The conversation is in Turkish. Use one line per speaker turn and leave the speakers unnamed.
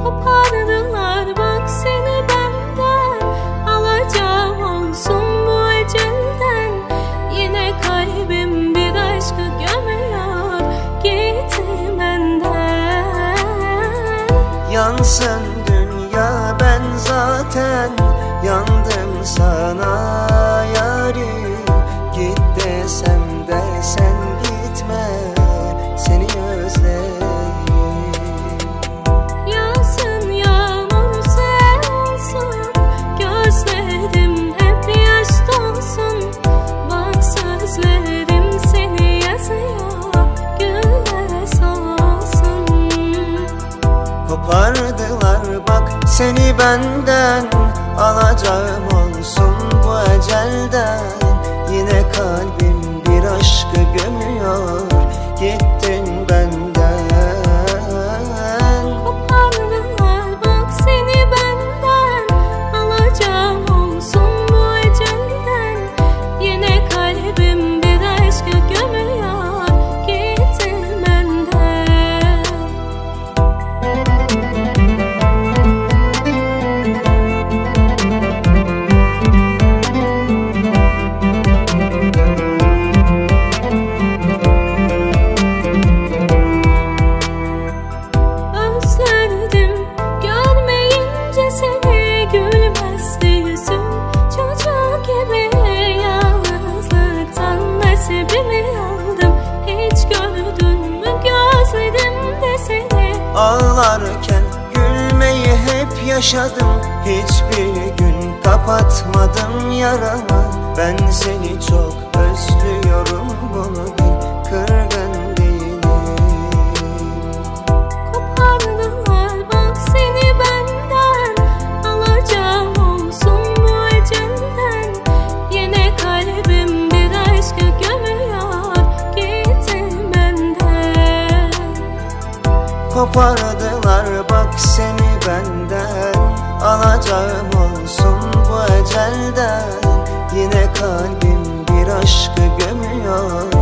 Kopardılar bak seni benden, alacağım olsun bu ecelden. Yine kalbim bir aşkı gömüyor, gitti benden.
Yansın dünya, ben zaten yandım sana yarim. Git desem de sen gitme, seni özlerim.
Yansın yağmur sel olsun, gözlerim hep yaş dolsun. Bak sözlerim seni yazıyor, güller solsun.
Kopardılar bak seni benden, alacağım olsun bu ecelden. Yine kalbim bir aşkı gömüyor, gittin benden.
Kopardılar bak seni benden, alacağım olsun bu ecelden. Yine kalbim bir aşkı gömüyor, gittin benden. Özledim görmeyince seni, gülmezdi yüzüm çocuk gibi. Yalnızlıktan nasibimi aldım, hiç gördün mü gözlerimde seni?
Ağlarken gülmeyi hep yaşadım, hiçbir gün kapatmadım yaramı. Ben seni çok özlüyorum, bunu bil, kırgın değilim.
Kopardılar bak seni benden, alacağım olsun bu ecelden. Yine kalbim bir aşkı gömüyor, gittin benden.
Kopardılar bak seni benden, alacağım olsun bu ecelden. Yine kalbim bir aşkı gömüyor,